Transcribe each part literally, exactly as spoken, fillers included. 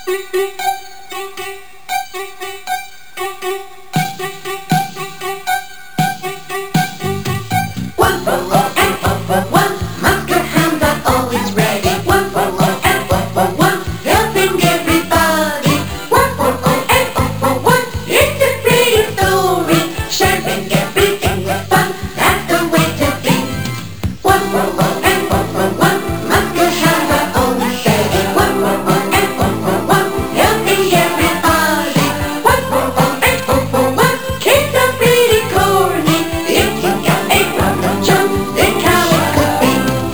One for all and all for one. Mark your hand are always ready. One for all and all for one. Helping everybody. One for all and all for one. It's a pretty story. Sharing everything with fun. That's the way to be. One for all and all for one. Mark your hand are always ready. One for all and all for one. Helping everybody. One for all and all for one. Kids are pretty corny. If you got a problem, jump, think how it could be.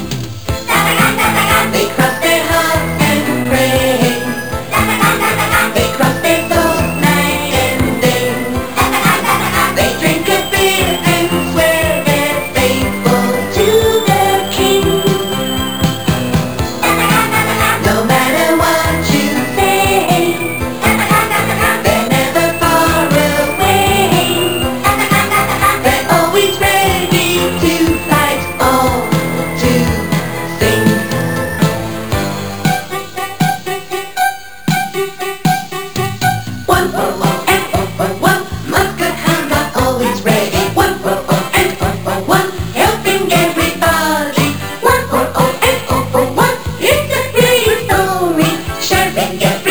They cross their hearts and pray. They cross their souls night and day. They drink a beer and swear they're faithful to their king. No matter what you say, they're never far away. They're always ready to fight or to sing. One for all and all for one. Mark your hand are always ready. One for all and all for one. Helping everybody. One for all and all for one. It's a pretty story. Sharing everything.